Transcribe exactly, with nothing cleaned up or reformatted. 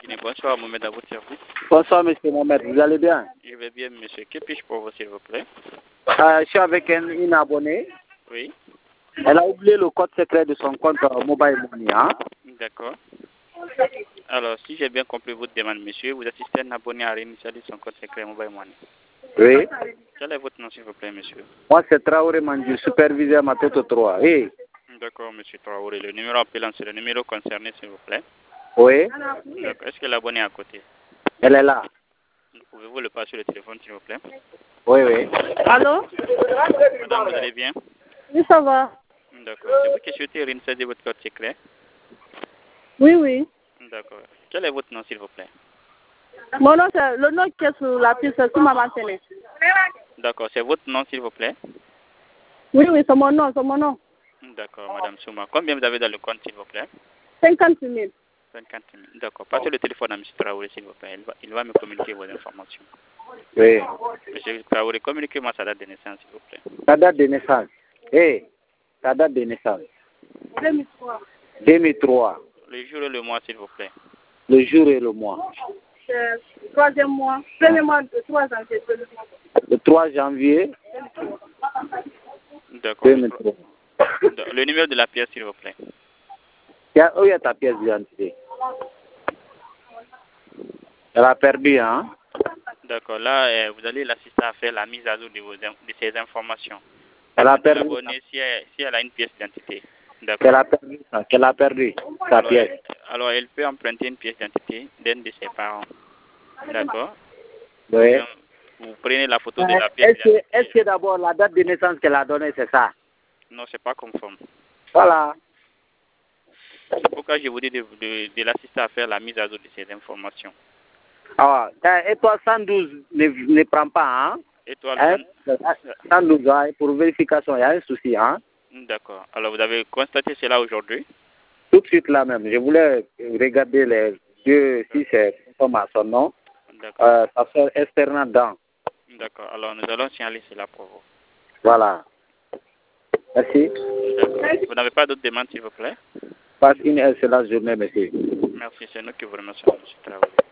Bonsoir, Mohamed, à votre service. Bonsoir, monsieur Mohamed. Vous allez bien? Je vais bien, monsieur. Que puis-je pour vous, s'il vous plaît? Euh, je suis avec un, une abonnée. Oui. Elle a oublié le code secret de son compte euh, Mobile Money. Hein? D'accord. Alors, si j'ai bien compris votre demande, monsieur, vous assistez un abonné à réinitialiser son code secret Mobile Money. Oui. Quel est votre nom, s'il vous plaît, monsieur? Moi, c'est Traoré Mandiou, superviseur Matoto trois. Hey. D'accord, monsieur Traoré. Le numéro appelant, c'est le numéro concerné, s'il vous plaît. Oui. D'accord. Est-ce que l'abonné est à côté? Elle est là. Pouvez-vous le passer sur le téléphone, s'il vous plaît? Oui, oui. Allô? Madame, vous allez bien? Oui, ça va. D'accord. C'est vous qui souhaitez réinitialiser votre code secret? Oui, oui. D'accord. Quel est votre nom, s'il vous plaît? Mon nom, c'est le nom qui est sur la piste, c'est sur ma machine. D'accord. C'est votre nom, s'il vous plaît? Oui, oui, c'est mon nom, c'est mon nom. D'accord, madame Souma. Combien vous avez dans le compte, s'il vous plaît? cinquante mille. cinquante mille. D'accord. Passez le téléphone à M. Traoré, s'il vous plaît. Il va, il va me communiquer vos informations. Oui. M. Traoré, communiquez-moi sa date de naissance, s'il vous plaît. Ta date de naissance. Hey. Ta date de naissance. deux mille trois. deux mille trois. Le jour et le mois, s'il vous plaît. Le jour et le mois. C'est le troisième mois. Premier mois de trois janvier. Le trois janvier D'accord. deux mille trois. Le numéro de la pièce, s'il vous plaît. Où est ta pièce d'identité? Elle a perdu, hein? D'accord. Là, euh, vous allez l'assister à faire la mise à jour de, vos, de ces informations. Elle a perdu. L'abonné, si, elle, si elle a une pièce d'identité. Qu'elle D'accord. a perdu, qu'elle a perdu sa Alors, pièce. elle, alors, elle peut emprunter une pièce d'identité d'un de ses parents. D'accord. Oui. Donc, vous prenez la photo de la pièce Est-ce que, d'identité. est-ce que d'abord la date de naissance qu'elle a donnée, c'est ça? Non, c'est pas conforme. Voilà. C'est pourquoi je vous dis de, de, de l'assister à faire la mise à jour de ces informations. Ah, et toi, cent douze ne, ne prend pas, hein? Étoile Hein? cent douze, hein, pour vérification, il y a un souci, hein? D'accord. Alors, vous avez constaté cela aujourd'hui? Tout de suite là même, je voulais regarder les deux, si c'est conforme à son nom. D'accord. Euh, ça fait Estherna Dan. D'accord. Alors, nous allons signaler cela pour vous. Voilà. Merci. D'accord. Vous n'avez pas d'autres demandes, s'il vous plaît? Passe une excellente journée, monsieur. Merci. C'est nous qui vous remercions, M. Traoré.